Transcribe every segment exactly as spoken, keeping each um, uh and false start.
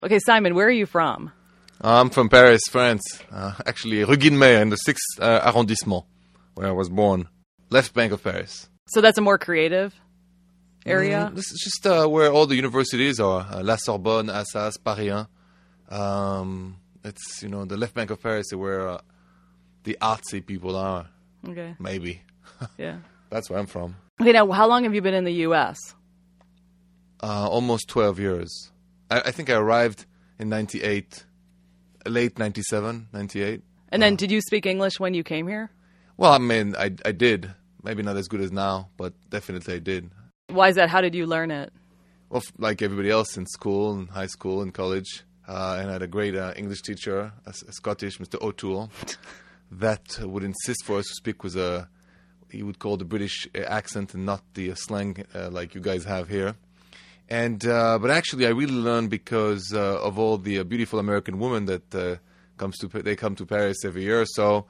Okay, Simon, where are you from? I'm from Paris, France. Uh, actually, Rue Guillemets in the sixth uh, arrondissement, where I was born. Left bank of Paris. So that's a more creative area? Mm, this is just uh, where all the universities are. Uh, La Sorbonne, Assas, Paris one. Um, it's, you know, the left bank of Paris is where uh, the artsy people are. Okay. Maybe. Yeah. That's where I'm from. Okay, now, how long have you been in the U S? Uh, almost twelve years. I, I think I arrived in ninety-eight, late ninety-seven, ninety-eight. And then uh, did you speak English when you came here? Well, I mean, I, I did. Maybe not as good as now, but definitely I did. Why is that? How did you learn it? Well, f- like everybody else in school, in high school, in college. Uh, and I had a great uh, English teacher, a, a Scottish, Mister O'Toole, that uh, would insist for us to speak with a, he would call the British uh, accent and not the uh, slang uh, like you guys have here. And uh, but actually, I really learned because uh, of all the uh, beautiful American women that uh, comes to they come to Paris every year. So,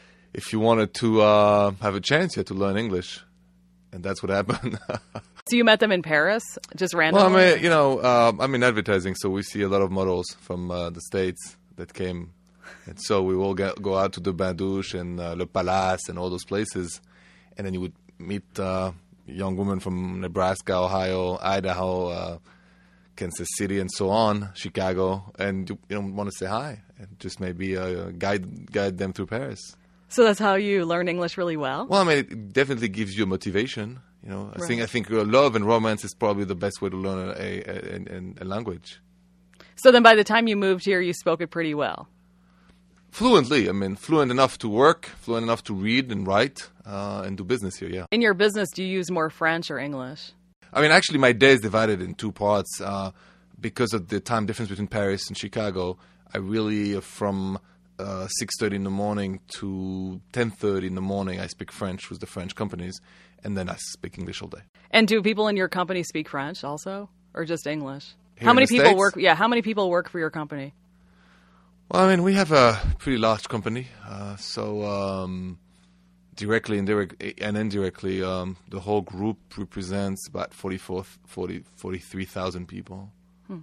if you wanted to uh, have a chance, you had to learn English, and that's what happened. So you met them in Paris, just Well, randomly? I mean, you know, uh, I'm in advertising, so we see a lot of models from uh, the States that came. And so we will get, go out to the Bain Douche and uh, Le Palace and all those places. And then you would meet uh, young women from Nebraska, Ohio, Idaho, uh, Kansas City, and so on, Chicago. And you, you know, want to say hi and just maybe uh, guide guide them through Paris. So that's how you learn English really well? Well, I mean, it definitely gives you a motivation. You know, I Right. think I think uh, love and romance is probably the best way to learn a, a, a, a language. So then by the time you moved here, you spoke it pretty well? Fluently, I mean, fluent enough to work, fluent enough to read and write uh, and do business here, yeah. In your business, do you use more French or English? I mean, actually, my day is divided in two parts. Uh, because of the time difference between Paris and Chicago, I really, uh, from uh, six thirty in the morning to ten thirty in the morning, I speak French with the French companies, and then I speak English all day. And do people in your company speak French also, or just English? Here how in many the people States? work? Yeah, how many people work for your company? Well, I mean, we have a pretty large company, uh, so um, directly indirect, and indirectly, um, the whole group represents about forty-four, forty, forty-three thousand people. Hmm.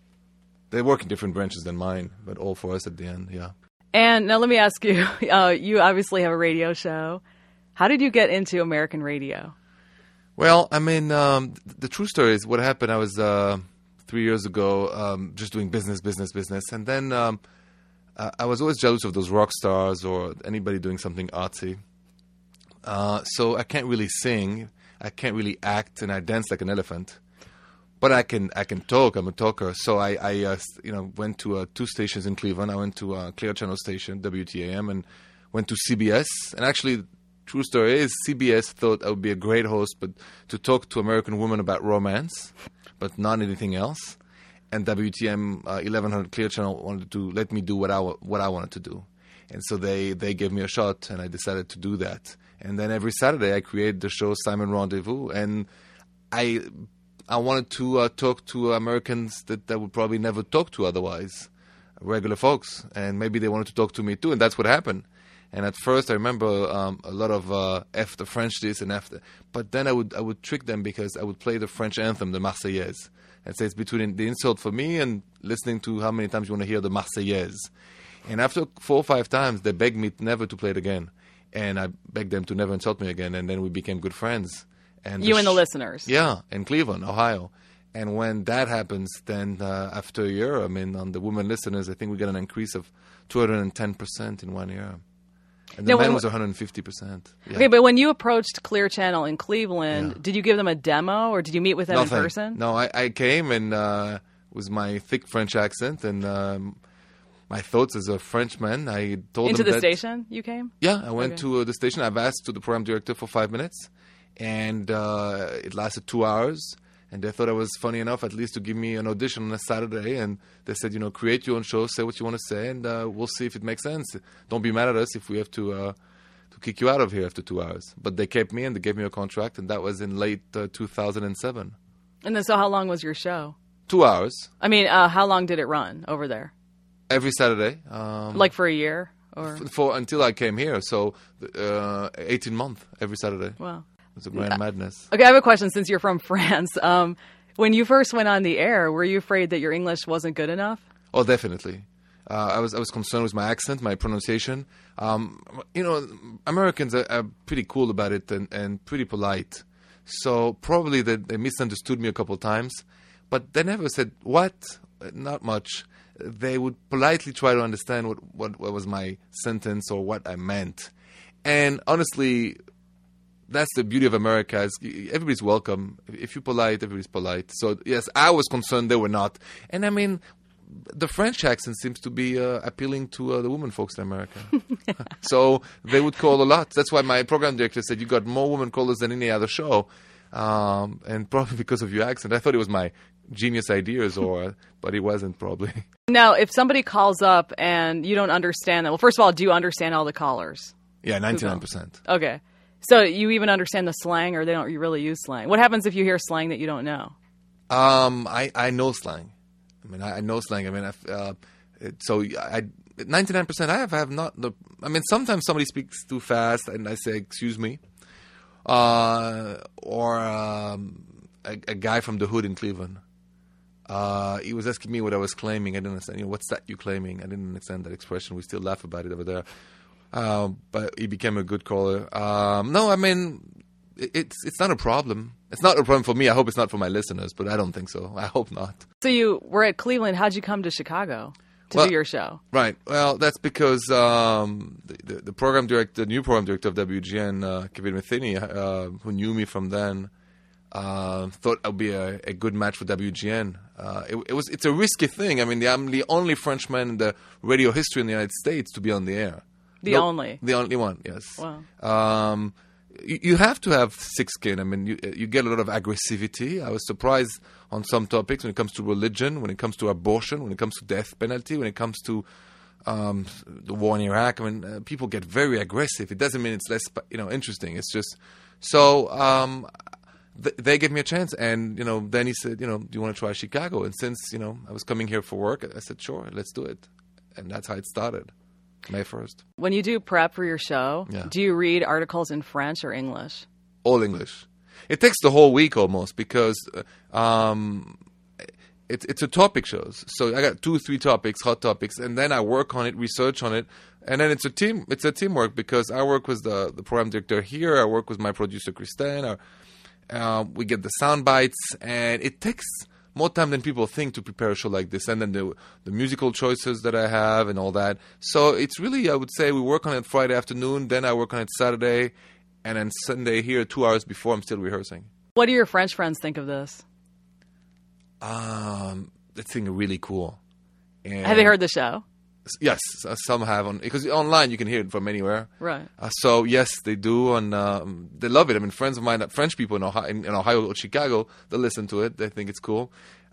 They work in different branches than mine, but all for us at the end, yeah. And now let me ask you, uh, you obviously have a radio show. How did you get into American radio? Well, I mean, um, th- the true story is what happened. I was uh, three years ago um, just doing business, business, business. And then um, uh, I was always jealous of those rock stars or anybody doing something artsy. Uh, so I can't really sing. I can't really act, and I dance like an elephant. But I can I can talk. I'm a talker. So I, I uh, you know, went to uh, two stations in Cleveland. I went to uh, Clear Channel Station, W T A M, and went to C B S. And actually, true story is C B S thought I would be a great host, but to talk to American women about romance, but not anything else. And W T M uh, eleven hundred Clear Channel wanted to let me do what I wa- what I wanted to do, and so they they gave me a shot, and I decided to do that. And then every Saturday I created the show Simon Rendezvous, and I I wanted to uh, talk to Americans that I would probably never talk to otherwise, regular folks, and maybe they wanted to talk to me too, and that's what happened. And at first, I remember um, a lot of uh, F the French this and F the, but then I would I would trick them because I would play the French anthem, the Marseillaise, and say it's between the insult for me and listening to how many times you want to hear the Marseillaise. And after four or five times, they begged me never to play it again, and I begged them to never insult me again, and then we became good friends. And You the and the sh- listeners. Yeah, in Cleveland, Ohio. And when that happens, then uh, after a year, I mean, on the women listeners, I think we got an increase of two hundred ten percent in one year. And the Now, men when- was one hundred fifty percent. Yeah. Okay, but when you approached Clear Channel in Cleveland, Yeah. did you give them a demo or did you meet with them Nothing. in person? No, I, I came and uh, with my thick French accent and um, my thoughts as a Frenchman. I told Into them the that, station you came? Yeah, I went Okay. to uh, the station. I've asked to the program director for five minutes, and uh, it lasted two hours. And they thought I was funny enough at least to give me an audition on a Saturday. And they said, you know, create your own show, say what you want to say, and uh, we'll see if it makes sense. Don't be mad at us if we have to uh, to kick you out of here after two hours. But they kept me and they gave me a contract, and that was in late uh, two thousand seven. And then so how long was your show? Two hours I mean, uh, how long did it run over there? every Saturday. Um, Like for a year? Or f- for until I came here, so uh, eighteen months every Saturday. wow. It was a grand madness. Okay, I have a question since you're from France. Um, When you first went on the air, were you afraid that your English wasn't good enough? Oh, definitely. Uh, I was I was concerned with my accent, my pronunciation. Um, you know, Americans are, are pretty cool about it and, and pretty polite. So probably they, they misunderstood me a couple of times, but they never said what. Not much. They would politely try to understand what, what, what was my sentence or what I meant. And honestly, that's the beauty of America. Is everybody's welcome. If you're polite, everybody's polite. So yes, I was concerned they were not. And I mean, the French accent seems to be uh, appealing to uh, the women folks in America. So they would call a lot. That's why my program director said, you got more women callers than any other show. Um, and probably because of your accent. I thought it was my genius ideas, or but it wasn't probably. Now, if somebody calls up and you don't understand that, well, first of all, do you understand all the callers? Yeah, ninety-nine percent. Okay. So you even understand the slang, or they don't really use slang? What happens if you hear slang that you don't know? Um, I, I know slang. I mean, I, I know slang. I mean, I've, uh, it, so I ninety-nine percent. I have, I have not. The, I mean, sometimes somebody speaks too fast, and I say, "Excuse me," uh, or um, a, a guy from the hood in Cleveland. Uh, he was asking me what I was claiming. I didn't understand. You know, what's that you claiming? I didn't understand that expression. We still laugh about it over there. Uh, but he became a good caller. Um, no, I mean, it, it's it's not a problem. It's not a problem for me. I hope it's not for my listeners, but I don't think so. I hope not. So you were at Cleveland. How'd you come to Chicago to well, do your show? Right. Well, that's because um, the, the, the program director, the new program director of W G N, uh, Kevin Metheny, uh, who knew me from then, uh, thought I would be a, a good match for W G N. Uh, it, it was. It's a risky thing. I mean, the, I'm the only Frenchman in the radio history in the United States to be on the air. The no, only? The only one, yes. Wow. Um, you, you have to have thick skin. I mean, you, you get a lot of aggressivity. I was surprised on some topics when it comes to religion, when it comes to abortion, when it comes to death penalty, when it comes to um, the war in Iraq. I mean, uh, people get very aggressive. It doesn't mean it's less, you know, interesting. It's just so um, th- they gave me a chance, and you know, then he said, you know, do you want to try Chicago? And since you know I was coming here for work, I said, sure, let's do it, and that's how it started. May first. When you do prep for your show, yeah. do you read articles in French or English? All English. It takes the whole week almost because um, it, it's a topic shows. So I got two, three topics, hot topics, and then I work on it, research on it, and then it's a team. It's a teamwork because I work with the, the program director here. I work with my producer Christine. Uh, we get the sound bites, and it takes more time than people think to prepare a show like this, and then the the musical choices that I have and all that. So it's really, I would say, we work on it Friday afternoon, then I work on it Saturday, and then Sunday here, two hours before, I'm still rehearsing. What do your French friends think of this? Um, they think it's really cool. And have they heard the show? Yes, uh, some have, on because online you can hear it from anywhere. Right. Uh, so yes, they do, and um, they love it. I mean, friends of mine, French people in Ohio, in, in Ohio or Chicago, they listen to it. They think it's cool.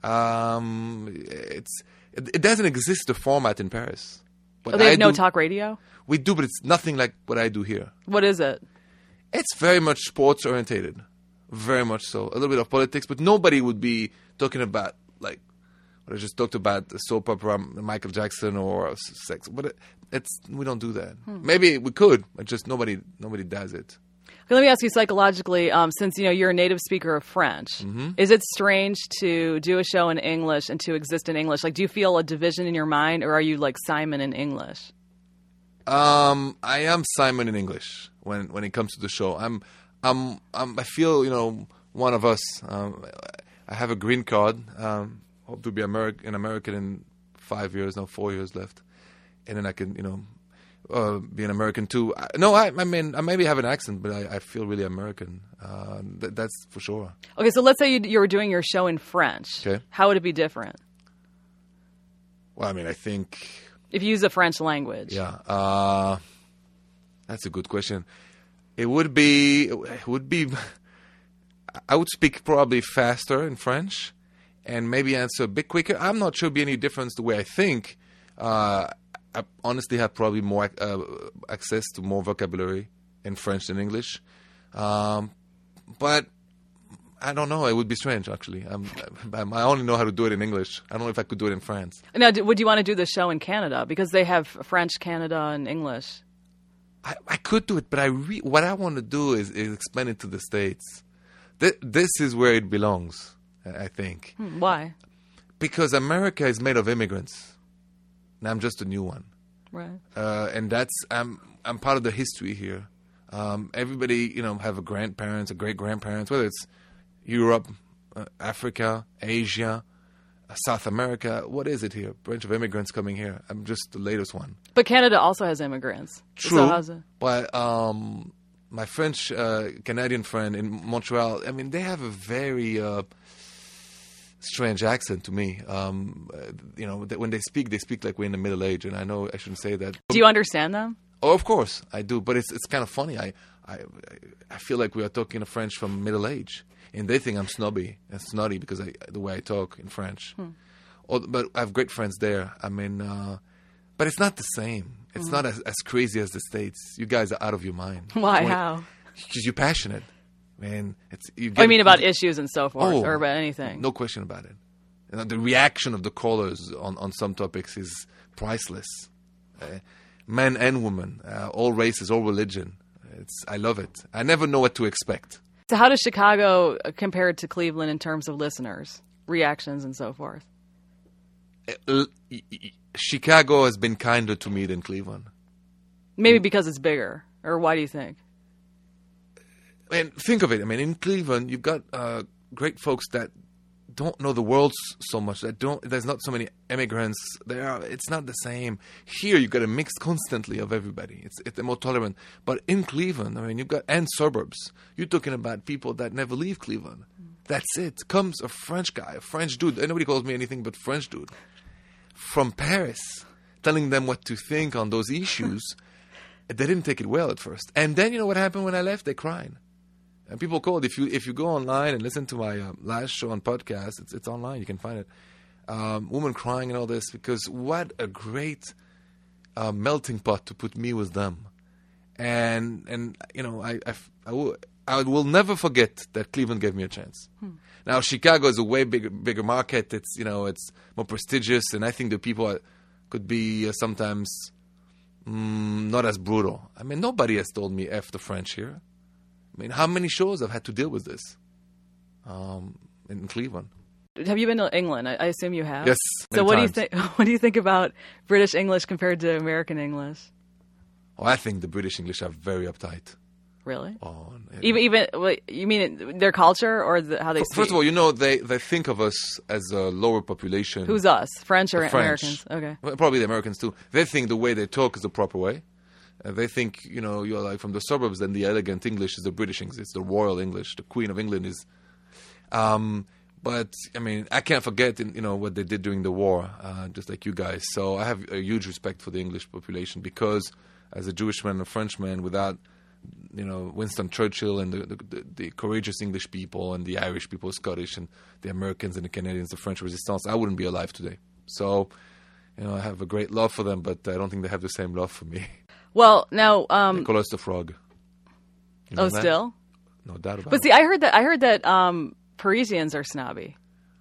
Um, it's it, it doesn't exist the format in Paris. But oh, they have I no do, talk radio? We do, but it's nothing like what I do here. What is it? It's very much sports orientated, very much so. A little bit of politics, but nobody would be talking about like. I just talked about the soap opera, Michael Jackson or sex, but it, it's we don't do that. Hmm. Maybe we could, but just nobody nobody does it. Okay, let me ask you psychologically, um, since you know you're a native speaker of French, mm-hmm. is it strange to do a show in English and to exist in English? Like, do you feel a division in your mind, or are you like Simon in English? Um, I am Simon in English when when it comes to the show. I'm I'm, I'm I feel you know one of us. Um, I have a green card. Um, Hope to be Ameri- an American in five years, no, four years left. And then I can, you know, uh, be an American too. I, no, I, I mean, I maybe have an accent, but I, I feel really American. Uh, th- that's for sure. Okay, so let's say you, you were doing your show in French. Okay. How would it be different? Well, I mean, I think... If you use the French language. Yeah. Uh, that's a good question. It would be... It would be... I would speak probably faster in French. And maybe answer a bit quicker. I'm not sure it'll be any difference the way I think. Uh, I honestly have probably more uh, access to more vocabulary in French than English. Um, but I don't know. It would be strange, actually. I'm, I'm, I only know how to do it in English. I don't know if I could do it in France. Now, would you want to do the show in Canada? Because they have French, Canada, and English. I, I could do it, but I re- what I want to do is, is explain it to the States. Th- this is where it belongs. I think. Hmm, why? Because America is made of immigrants. And I'm just a new one. Right. Uh, and that's, I'm, I'm part of the history here. Um, everybody, you know, have a grandparents, a great-grandparents, whether it's Europe, uh, Africa, Asia, uh, South America. What is it here? A bunch of immigrants coming here. I'm just the latest one. But Canada also has immigrants. True. So how's it? But um, my French uh, Canadian friend in Montreal, I mean, they have a very uh, strange accent to me. Um, uh, you know, that when they speak, they speak like we're in the Middle Age, and I know I shouldn't say that. Do you understand them? Oh, of course I do, but it's it's kind of funny. I I I feel like we are talking a French from Middle Age, and they think I'm snobby and snotty because I the way I talk in French. Hmm. Oh, but I have great friends there. I mean, uh, but it's not the same. It's mm. not as, as crazy as the States. You guys are out of your mind. Why? When, How? Because you're passionate, man. It's you. Get, I mean about issues and so forth, oh, or about anything. No question about it. You know, the reaction of the callers on, on some topics is priceless. Uh, men and women, uh, all races, all religion. It's I love it. I never know what to expect. So how does Chicago compare to Cleveland in terms of listeners, reactions, and so forth? Uh, Chicago has been kinder to me than Cleveland. Maybe because it's bigger, or why do you think? And think of it. I mean, in Cleveland, you've got uh, great folks that don't know the world so much. That don't. There's not so many immigrants. There are. It's not the same. Here, you've got a mix constantly of everybody. It's it's more tolerant. But in Cleveland, I mean, you've got and suburbs. You're talking about people that never leave Cleveland. Mm. That's it. Comes a French guy, a French dude. Nobody calls me anything but French dude. From Paris, telling them what to think on those issues. They didn't take it well at first. And then, you know what happened when I left? They cried. And people called. If you if you go online and listen to my uh, last show on podcast, it's it's online. You can find it. Um, women crying and all this, because what a great uh, melting pot to put me with them. And, and you know, I, I, I, will, I will never forget that Cleveland gave me a chance. Hmm. Now, Chicago is a way bigger bigger market. It's, you know, it's more prestigious. And I think the people are, could be uh, sometimes mm, not as brutal. I mean, nobody has told me F the French here. I mean, how many shows I've had to deal with this um, in Cleveland? Have you been to England? I, I assume you have. Yes. So what times. do you think? What do you think about British English compared to American English? Oh, I think the British English are very uptight. Really? Oh, yeah. even even wait, you mean their culture or the, how they speak? First of all, you know, they, they think of us as a lower population. Who's us? French or French. Americans? Okay. Well, probably the Americans too. They think the way they talk is the proper way. Uh, they think, you know, you're like from the suburbs, then the elegant English is the British English. It's the royal English. The Queen of England is. Um, but, I mean, I can't forget, you know, what they did during the war, uh, just like you guys. So I have a huge respect for the English population because as a Jewish man and a Frenchman, without, you know, Winston Churchill and the, the, the courageous English people and the Irish people, Scottish, and the Americans and the Canadians, the French resistance, I wouldn't be alive today. So, you know, I have a great love for them, but I don't think they have the same love for me. Well, now um, they call us the frog. You know oh, that? still? No doubt about it. But see, I heard that I heard that um, Parisians are snobby.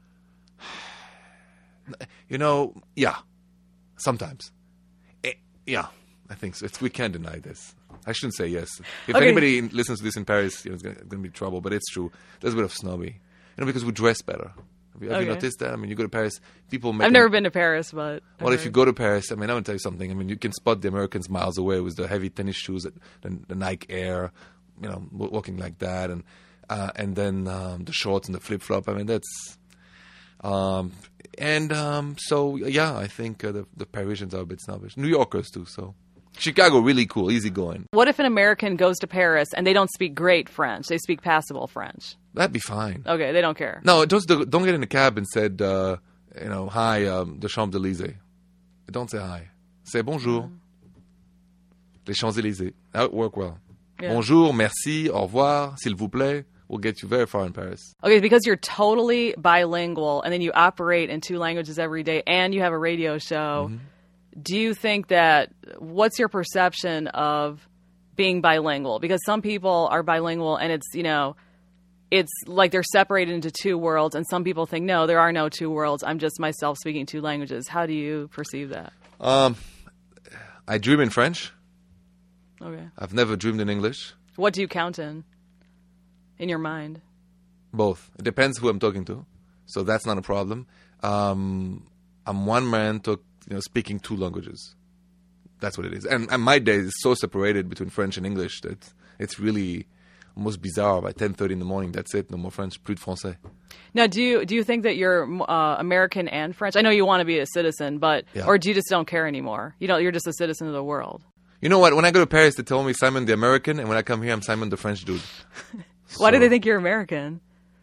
You know, yeah, sometimes. Eh, yeah, I think so. It's, we can't deny this. I shouldn't say yes. If okay. anybody in, listens to this in Paris, you know, it's going to be trouble. But it's true. There's a bit of snobby, you know, because we dress better. Have you, have okay. you noticed that? I mean, you go to Paris, people make... I've never been to Paris, but... I've Well, heard. if you go to Paris, I mean, I'm going to tell you something. I mean, you can spot the Americans miles away with the heavy tennis shoes, the, the Nike Air, you know, walking like that, and uh, and then um, the shorts and the flip-flop. I mean, that's... Um, and um, so, yeah, I think uh, the, the Parisians are a bit snobbish. New Yorkers, too, so... Chicago, really cool, easygoing. What if an American goes to Paris and they don't speak great French? They speak passable French. That'd be fine. Okay, they don't care. No, just don't get in a cab and said, uh, you know, hi, um, the Champs-Élysées. Don't say hi. Say bonjour. Mm. Les Champs-Élysées. That would work well. Yeah. Bonjour, merci, au revoir, s'il vous plaît. Will get you very far in Paris. Okay, because you're totally bilingual and then you operate in two languages every day and you have a radio show. Mm-hmm. Do you think that, what's your perception of being bilingual? Because some people are bilingual and it's, you know, it's like they're separated into two worlds, and some people think, no, there are no two worlds. I'm just myself speaking two languages. How do you perceive that? Um, I dream in French. Okay. I've never dreamed in English. What do you count in, in your mind? Both. It depends who I'm talking to. so that's not a problem. Um, I'm one man to, you know, speaking two languages. That's what it is. And, and my day is so separated between French and English that it's really almost bizarre. By ten thirty in the morning, that's it. No more French, plus de français. Now, do you do you think that you're uh, American and French? I know you want to be a citizen, but yeah. Or do you just don't care anymore? You know, you're just a citizen of the world. You know what? When I go to Paris, they tell me Simon the American, and when I come here, I'm Simon the French dude. Why so, do they think you're American?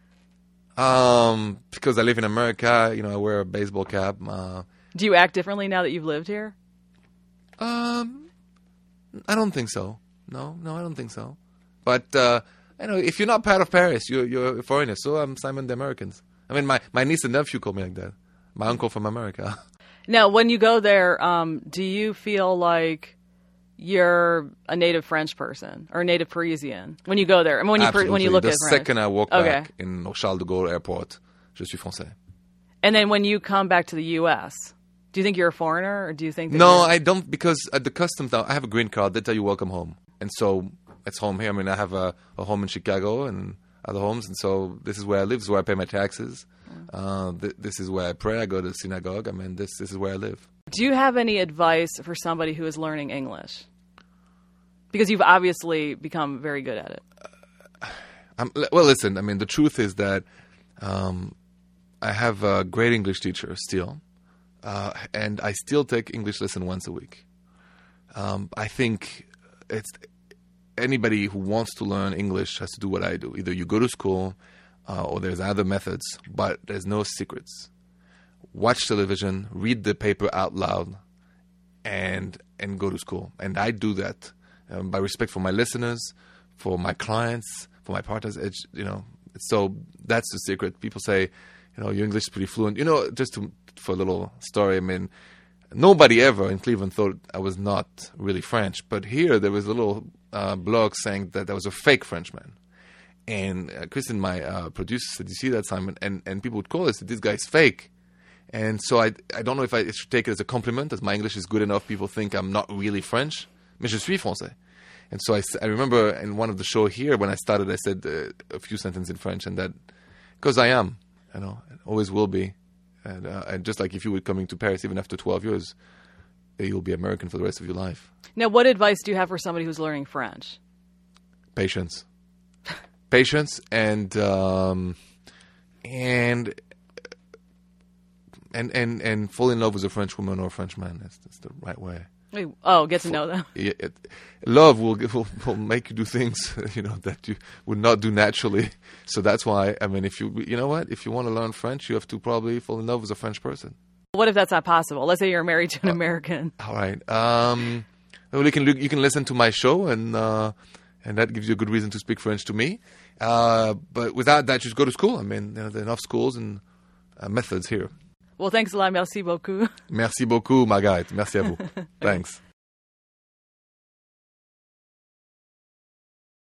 Um, because I live in America. You know, I wear a baseball cap. Uh, do you act differently now that you've lived here? Um, I don't think so. No, no, I don't think so. But uh, you know, if you're not part of Paris, you're you're a foreigner. So I'm Simon the Americans. I mean, my, my niece and nephew call me like that. My uncle from America. Now, when you go there, um, do you feel like you're a native French person or a native Parisian when you go there? I mean, when you Absolutely. when you look the at The second French. I walk okay. back in Charles de Gaulle Airport, je suis français. And then when you come back to the U S, do you think you're a foreigner, or do you think that No, you're... I don't, because at the customs now, I have a green card. They tell you welcome home. And so it's home here. I mean, I have a, a home in Chicago and other homes, and so this is where I live. This is where I pay my taxes. Uh, th- this is where I pray. I go to the synagogue. I mean, this this is where I live. Do you have any advice for somebody who is learning English? Because you've obviously become very good at it. Uh, I'm, well, listen, I mean, the truth is that um, I have a great English teacher still. Uh, and I still take English lesson once a week. Um, I think it's anybody who wants to learn English has to do what I do. Either you go to school, uh, or there's other methods, but there's no secrets. Watch television, read the paper out loud, and and go to school. And I do that um, by respect for my listeners, for my clients, for my partners. It's, you know, so that's the secret. People say, you know, your English is pretty fluent. You know, just to, for a little story, I mean, nobody ever in Cleveland thought I was not really French. But here there was a little uh, blog saying that I was a fake Frenchman. And uh, Kristen, my uh, producer, said, "You see that, Simon?" And and people would call us, "This guy's fake." And so I I don't know if I should take it as a compliment, as my English is good enough. People think I'm not really French. Mais je suis français. And so I, I remember in one of the show here when I started, I said uh, a few sentences in French, and that because I am, you know, always will be. And, uh, and just like if you were coming to Paris, even after twelve years, you'll be American for the rest of your life. Now, what advice do you have for somebody who's learning French? Patience. Patience and um, and and and and fall in love with a French woman or a French man. That's that's the right way. Oh, get to know them. Yeah, it, love will, will will make you do things, you know, that you would not do naturally. So that's why, I mean, if you you know what, if you want to learn French, you have to probably fall in love with a French person. What if that's not possible? Let's say you're married to an uh, American. All right. Um, well, you can you can listen to my show, and uh, and that gives you a good reason to speak French to me. Uh, but without that, just go to school. I mean, you know, there are enough schools and uh, methods here. Well, thanks a lot. Merci beaucoup. Merci beaucoup, Margaret. Merci à vous. Thanks.